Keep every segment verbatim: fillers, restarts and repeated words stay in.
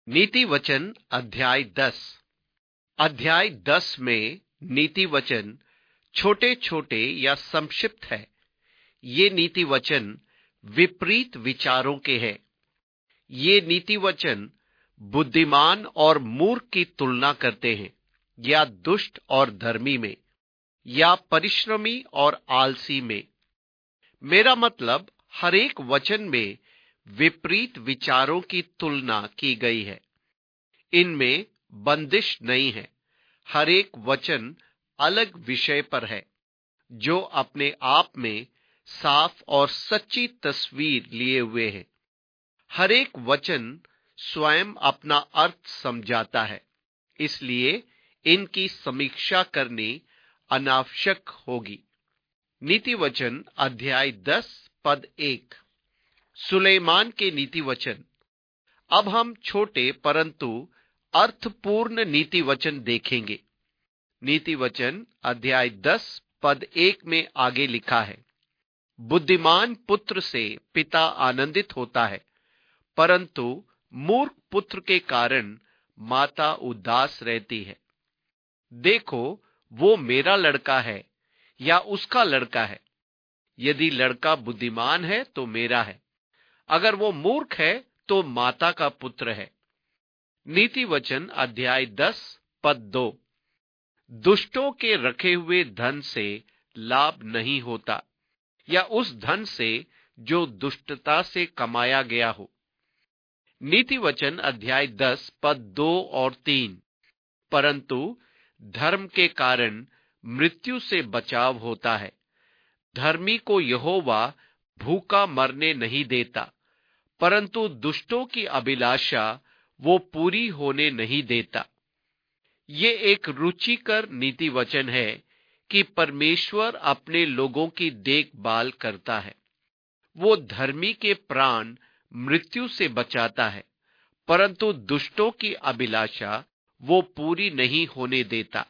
नीति वचन अध्याय दस। अध्याय दस में नीति वचन छोटे छोटे या संक्षिप्त है। ये नीति वचन विपरीत विचारों के हैं। ये नीति वचन बुद्धिमान और मूर्ख की तुलना करते हैं, या दुष्ट और धर्मी में, या परिश्रमी और आलसी में। मेरा मतलब हर एक वचन में विपरीत विचारों की तुलना की गई है। इनमें बंदिश नहीं है। हर एक वचन अलग विषय पर है, जो अपने आप में साफ और सच्ची तस्वीर लिए हुए है। हर एक वचन स्वयं अपना अर्थ समझाता है, इसलिए इनकी समीक्षा करनी अनावश्यक होगी। नीति वचन अध्याय दस पद एक। सुलेमान के नीति वचन। अब हम छोटे परंतु अर्थपूर्ण नीति वचन देखेंगे। नीति वचन अध्याय दस पद एक में आगे लिखा है, बुद्धिमान पुत्र से पिता आनंदित होता है, परंतु मूर्ख पुत्र के कारण माता उदास रहती है। देखो, वो मेरा लड़का है या उसका लड़का है। यदि लड़का बुद्धिमान है तो मेरा है, अगर वो मूर्ख है तो माता का पुत्र है। नीति वचन अध्याय दस पद दो। दुष्टों के रखे हुए धन से लाभ नहीं होता, या उस धन से जो दुष्टता से कमाया गया हो। नीति वचन अध्याय दस पद दो और तीन। परंतु धर्म के कारण मृत्यु से बचाव होता है। धर्मी को यहोवा भूखा मरने नहीं देता, परंतु दुष्टों की अभिलाषा वो पूरी होने नहीं देता। ये एक रुचिकर नीति वचन है कि परमेश्वर अपने लोगों की देखभाल करता है। वो धर्मी के प्राण मृत्यु से बचाता है, परंतु दुष्टों की अभिलाषा वो पूरी नहीं होने देता।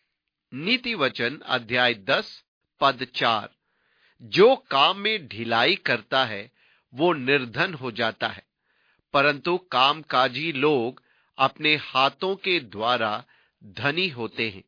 नीति वचन अध्याय दस पद चार। जो काम में ढिलाई करता है वो निर्धन हो जाता है, परंतु कामकाजी लोग अपने हाथों के द्वारा धनी होते हैं।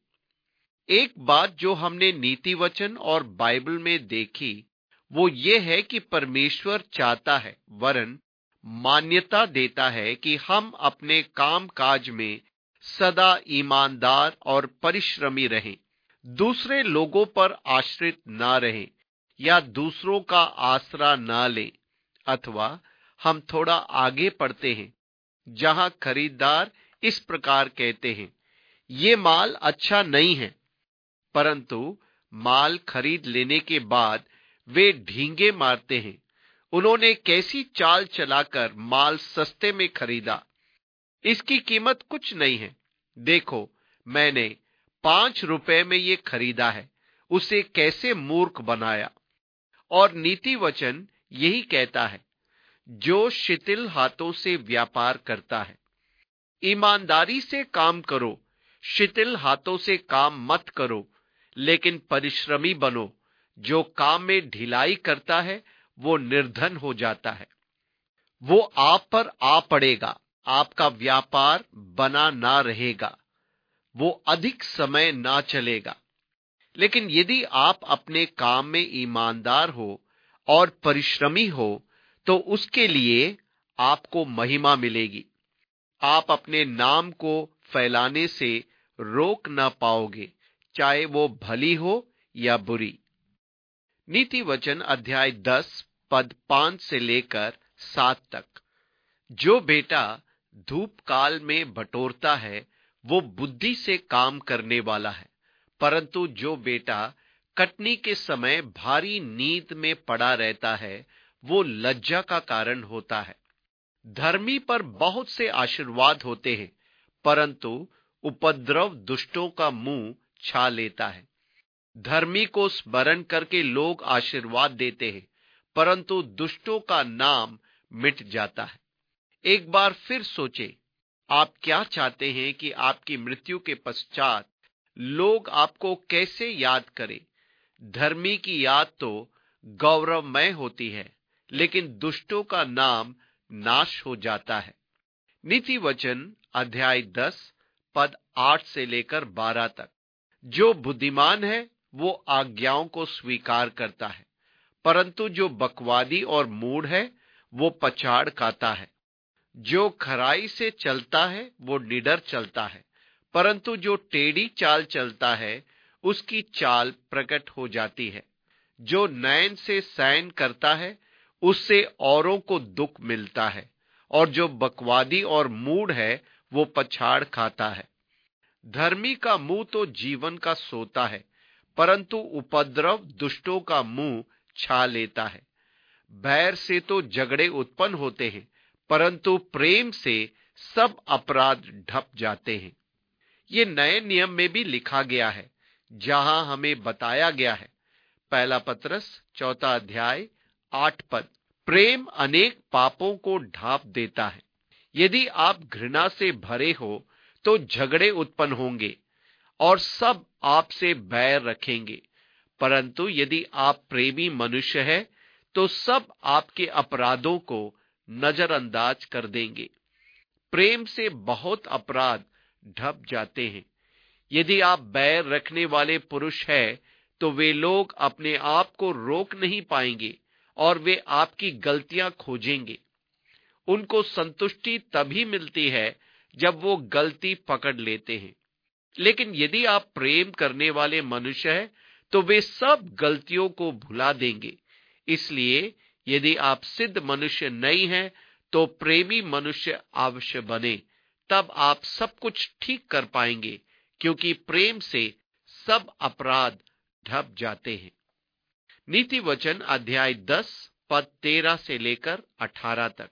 एक बात जो हमने नीति वचन और बाइबल में देखी वो ये है कि परमेश्वर चाहता है, वरन मान्यता देता है कि हम अपने काम काज में सदा ईमानदार और परिश्रमी रहें, दूसरे लोगों पर आश्रित ना रहें, या दूसरों का आसरा ना लें। अथवा हम थोड़ा आगे पढ़ते हैं, जहां खरीदार इस प्रकार कहते हैं, ये माल अच्छा नहीं है, परंतु माल खरीद लेने के बाद वे ढींगे मारते हैं। उन्होंने कैसी चाल चलाकर माल सस्ते में खरीदा, इसकी कीमत कुछ नहीं है। देखो, मैंने पांच रुपए में ये खरीदा है, उसे कैसे मूर्ख बनाया। और नीति वचन यही कहता है, जो शिथिल हाथों से व्यापार करता है, ईमानदारी से काम करो, शिथिल हाथों से काम मत करो, लेकिन परिश्रमी बनो। जो काम में ढिलाई करता है वो निर्धन हो जाता है। वो आप पर आ पड़ेगा, आपका व्यापार बना ना रहेगा, वो अधिक समय ना चलेगा। लेकिन यदि आप अपने काम में ईमानदार हो और परिश्रमी हो, तो उसके लिए आपको महिमा मिलेगी। आप अपने नाम को फैलाने से रोक ना पाओगे, चाहे वो भली हो या बुरी। नीति वचन अध्याय दस पद पांच से लेकर सात तक। जो बेटा धूप काल में बटोरता है वो बुद्धि से काम करने वाला है, परंतु जो बेटा कटनी के समय भारी नींद में पड़ा रहता है वो लज्जा का कारण होता है। धर्मी पर बहुत से आशीर्वाद होते हैं, परंतु उपद्रव दुष्टों का मुंह छा लेता है। धर्मी को स्मरण करके लोग आशीर्वाद देते हैं, परंतु दुष्टों का नाम मिट जाता है। एक बार फिर सोचें, आप क्या चाहते हैं कि आपकी मृत्यु के पश्चात लोग आपको कैसे याद करें। धर्मी की याद तो गौरवमय होती है, लेकिन दुष्टों का नाम नाश हो जाता है। नीति वचन अध्याय दस पद आठ से लेकर बारह तक। जो बुद्धिमान है वो आज्ञाओं को स्वीकार करता है, परंतु जो बकवादी और मूढ़ है वो पछाड़ खाता है। जो खराई से चलता है वो निडर चलता है, परंतु जो टेढ़ी चाल चलता है उसकी चाल प्रकट हो जाती है। जो नैन से सैन करता है उससे औरों को दुख मिलता है, और जो बकवादी और मूढ़ है वो पछाड़ खाता है। धर्मी का मुंह तो जीवन का सोता है, परंतु उपद्रव दुष्टों का मुंह छा लेता है। बैर से तो झगड़े उत्पन्न होते हैं, परंतु प्रेम से सब अपराध ढप जाते हैं। ये नए नियम में भी लिखा गया है, जहां हमें बताया गया है। पहला पत्रस चौथा अध्याय आठ पद, प्रेम अनेक पापों को ढांप देता है। यदि आप घृणा से भरे हो तो झगड़े उत्पन्न होंगे और सब आपसे बैर रखेंगे, परंतु यदि आप प्रेमी मनुष्य हैं तो सब आपके अपराधों को नजरअंदाज कर देंगे। प्रेम से बहुत अपराध ढप जाते हैं। यदि आप बैर रखने वाले पुरुष हैं तो वे लोग अपने आप को रोक नहीं पाएंगे और वे आपकी गलतियां खोजेंगे। उनको संतुष्टि तभी मिलती है जब वो गलती पकड़ लेते हैं। लेकिन यदि आप प्रेम करने वाले मनुष्य हैं तो वे सब गलतियों को भुला देंगे। इसलिए यदि आप सिद्ध मनुष्य नहीं हैं तो प्रेमी मनुष्य अवश्य बने, तब आप सब कुछ ठीक कर पाएंगे, क्योंकि प्रेम से सब अपराध ढप जाते हैं। नीति वचन अध्याय दस पद तेरह से लेकर अठारह तक।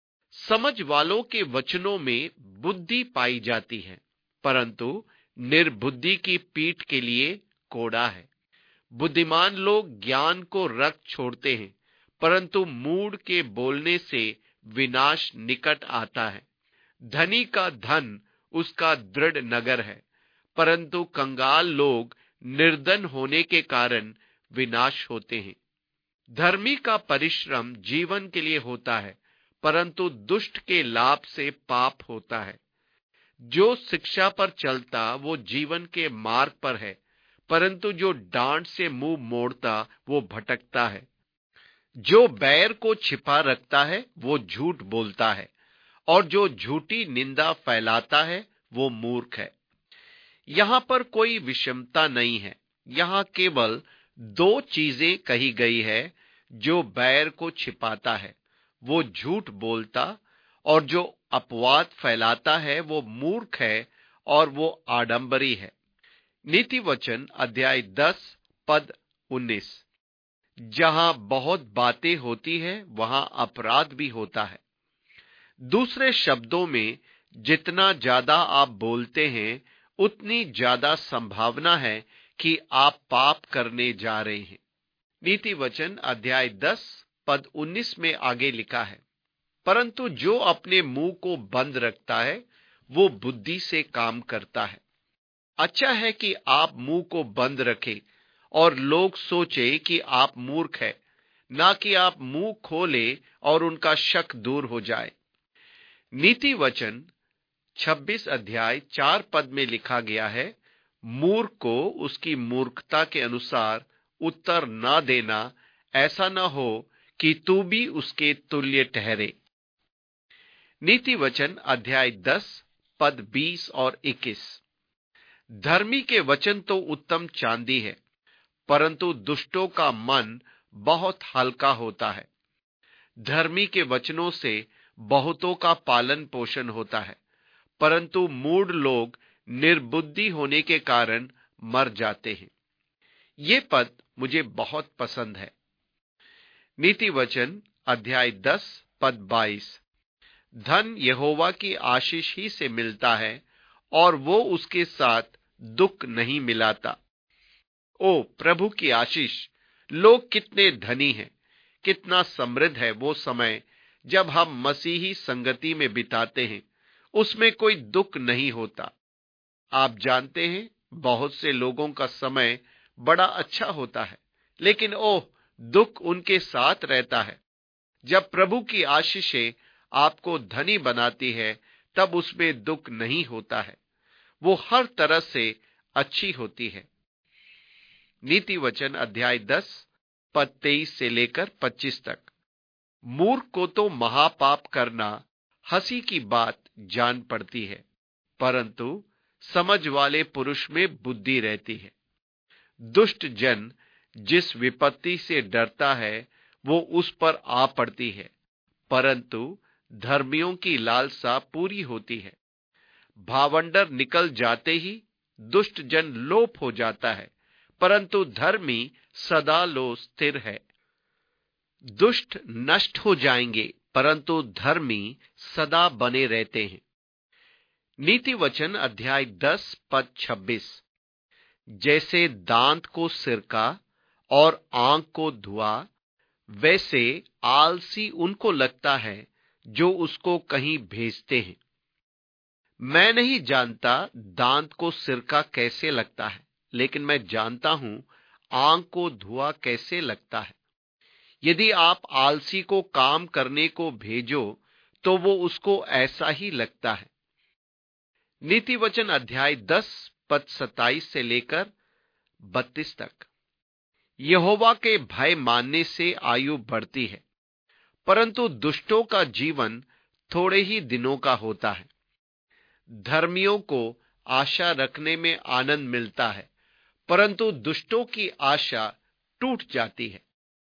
समझ वालों के वचनों में बुद्धि पाई जाती है, परंतु निर्बुद्धि की पीठ के लिए कोड़ा है। बुद्धिमान लोग ज्ञान को रख छोड़ते हैं, परंतु मूढ़ के बोलने से विनाश निकट आता है। धनी का धन उसका दृढ़ नगर है, परंतु कंगाल लोग निर्धन होने के कारण विनाश होते हैं। धर्मी का परिश्रम जीवन के लिए होता है, परंतु दुष्ट के लाभ से पाप होता है। जो शिक्षा पर चलता वो जीवन के मार्ग पर है, परंतु जो डांट से मुंह मोड़ता वो भटकता है। जो बैर को छिपा रखता है वो झूठ बोलता है, और जो झूठी निंदा फैलाता है वो मूर्ख है। यहां पर कोई विषमता नहीं है। यहां केवल दो चीजें कही गई है। जो बैर को छिपाता है वो झूठ बोलता, और जो अपवाद फैलाता है वो मूर्ख है और वो आडंबरी है। नीति वचन अध्याय दस पद उन्नीस। जहां बहुत बातें होती है वहां अपराध भी होता है। दूसरे शब्दों में, जितना ज्यादा आप बोलते हैं उतनी ज्यादा संभावना है कि आप पाप करने जा रहे हैं। नीति वचन अध्याय दस पद उन्नीस में आगे लिखा है, परंतु जो अपने मुंह को बंद रखता है वो बुद्धि से काम करता है। अच्छा है कि आप मुंह को बंद रखें और लोग सोचे कि आप मूर्ख हैं, ना कि आप मुंह खोले और उनका शक दूर हो जाए। नीति वचन छब्बीस अध्याय चार पद में लिखा गया है, मूर्ख को उसकी मूर्खता के अनुसार उत्तर ना देना, ऐसा ना हो कि तू भी उसके तुल्य ठहरे। नीति वचन अध्याय दस पद बीस और इक्कीस। धर्मी के वचन तो उत्तम चांदी है, परंतु दुष्टों का मन बहुत हल्का होता है। धर्मी के वचनों से बहुतों का पालन पोषण होता है, परंतु मूढ़ लोग निर्बुद्धि होने के कारण मर जाते हैं। ये पद मुझे बहुत पसंद है। नीति वचन अध्याय दस पद बाईस। धन यहोवा की आशीष ही से मिलता है और वो उसके साथ दुख नहीं मिलाता। ओ प्रभु की आशीष! लोग कितने धनी हैं, कितना समृद्ध है वो समय जब हम मसीही संगति में बिताते हैं। उसमें कोई दुख नहीं होता। आप जानते हैं, बहुत से लोगों का समय बड़ा अच्छा होता है, लेकिन ओह, दुख उनके साथ रहता है। जब प्रभु की आशीषें आपको धनी बनाती है तब उसमें दुख नहीं होता है, वो हर तरह से अच्छी होती है। नीति वचन अध्याय दस पद तेईस से लेकर पच्चीस तक। मूर्ख को तो महापाप करना हंसी की बात जान पड़ती है, परंतु समझ वाले पुरुष में बुद्धि रहती है। दुष्ट जन जिस विपत्ति से डरता है वो उस पर आ पड़ती है, परंतु धर्मियों की लालसा पूरी होती है। भावंडर निकल जाते ही दुष्ट जन लोप हो जाता है, परंतु धर्मी सदा लो स्थिर है। दुष्ट नष्ट हो जाएंगे, परंतु धर्मी सदा बने रहते हैं। नीति वचन अध्याय दस पद छब्बीस। जैसे दांत को सिरका और आंख को धुआ, वैसे आलसी उनको लगता है जो उसको कहीं भेजते हैं। मैं नहीं जानता दांत को सिरका कैसे लगता है, लेकिन मैं जानता हूं आंख को धुआ कैसे लगता है। यदि आप आलसी को काम करने को भेजो तो वो उसको ऐसा ही लगता है। नीति वचन अध्याय दस पद सत्ताईस से लेकर बत्तीस तक। यहोवा के भय मानने से आयु बढ़ती है, परंतु दुष्टों का जीवन थोड़े ही दिनों का होता है। धर्मियों को आशा रखने में आनंद मिलता है, परंतु दुष्टों की आशा टूट जाती है।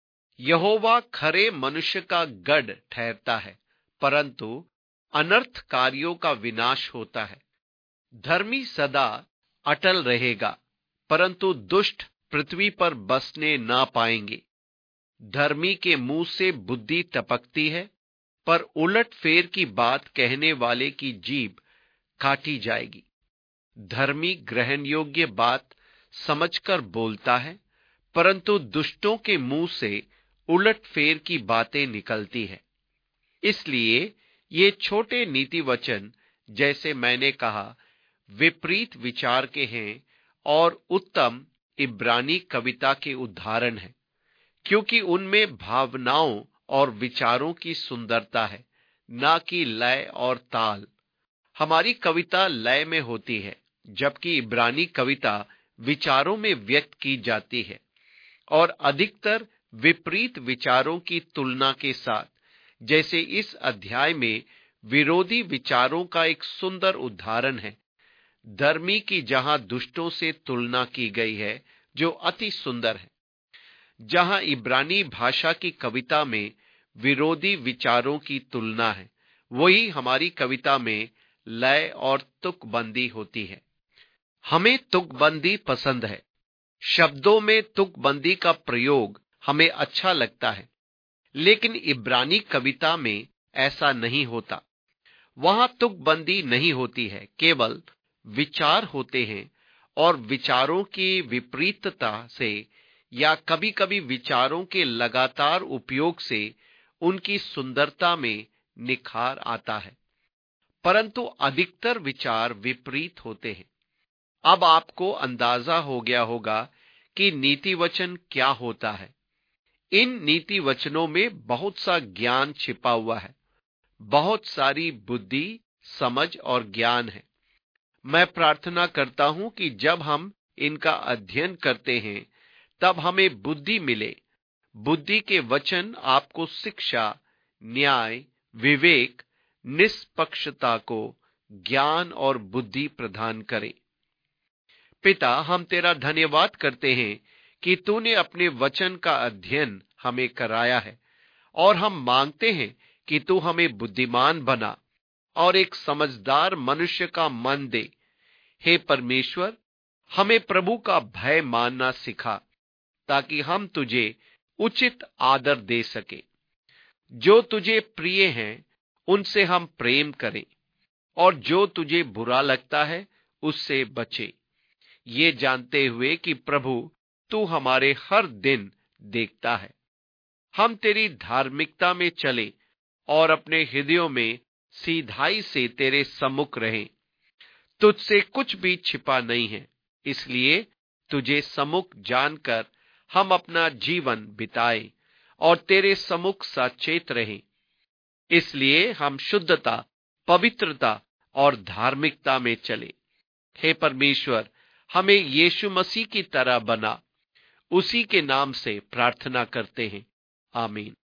यहोवा खरे मनुष्य का गढ़ ठहरता है, परंतु अनर्थकारियों का विनाश होता है। धर्मी सदा अटल रहेगा, परंतु दुष्ट पृथ्वी पर बसने ना पाएंगे। धर्मी के मुंह से बुद्धि टपकती है, पर उलट फेर की बात कहने वाले की जीभ काटी जाएगी। धर्मी ग्रहण योग्य बात समझकर बोलता है, परंतु दुष्टों के मुंह से उलट फेर की बातें निकलती है। इसलिए ये छोटे नीति वचन, जैसे मैंने कहा, विपरीत विचार के हैं और उत्तम इब्रानी कविता के उदाहरण हैं, क्योंकि उनमें भावनाओं और विचारों की सुंदरता है, ना कि लय और ताल। हमारी कविता लय में होती है, जबकि इब्रानी कविता विचारों में व्यक्त की जाती है, और अधिकतर विपरीत विचारों की तुलना के साथ, जैसे इस अध्याय में विरोधी विचारों का एक सुंदर उदाहरण है। धर्मी की जहां दुष्टों से तुलना की गई है, जो अति सुंदर है। जहां इब्रानी भाषा की कविता में विरोधी विचारों की तुलना है, वही हमारी कविता में लय और तुकबंदी होती है। हमें तुकबंदी पसंद है। शब्दों में तुकबंदी का प्रयोग हमें अच्छा लगता है, लेकिन इब्रानी कविता में ऐसा नहीं होता। वहां तुकबंदी नहीं होती है, केवल विचार होते हैं, और विचारों की विपरीतता से या कभी-कभी विचारों के लगातार उपयोग से उनकी सुंदरता में निखार आता है, परंतु अधिकतर विचार विपरीत होते हैं। अब आपको अंदाजा हो गया होगा कि नीति वचन क्या होता है। इन नीति वचनों में बहुत सा ज्ञान छिपा हुआ है, बहुत सारी बुद्धि, समझ और ज्ञान है। मैं प्रार्थना करता हूं कि जब हम इनका अध्ययन करते हैं, तब हमें बुद्धि मिले। बुद्धि के वचन आपको शिक्षा, न्याय, विवेक, निष्पक्षता को ज्ञान और बुद्धि प्रदान करे। पिता, हम तेरा धन्यवाद करते हैं कि तूने अपने वचन का अध्ययन हमें कराया है, और हम मांगते हैं कि तू हमें बुद्धिमान बना और एक समझदार मनुष्य का मन दे। हे परमेश्वर, हमें प्रभु का भय मानना सिखा, ताकि हम तुझे उचित आदर दे सके। जो तुझे प्रिय हैं, उनसे हम प्रेम करें, और जो तुझे बुरा लगता है, उससे बचे, ये जानते हुए कि प्रभु तू हमारे हर दिन देखता है। हम तेरी धार्मिकता में चले और अपने हृदयों में सीधाई से तेरे सम्मुख रहें। तुझसे कुछ भी छिपा नहीं है, इसलिए तुझे सम्मुख जानकर हम अपना जीवन बिताएं और तेरे सम्मुख सचेत रहें। इसलिए हम शुद्धता, पवित्रता और धार्मिकता में चले। हे परमेश्वर, हमें यीशु मसीह की तरह बना। उसी के नाम से प्रार्थना करते हैं, आमीन।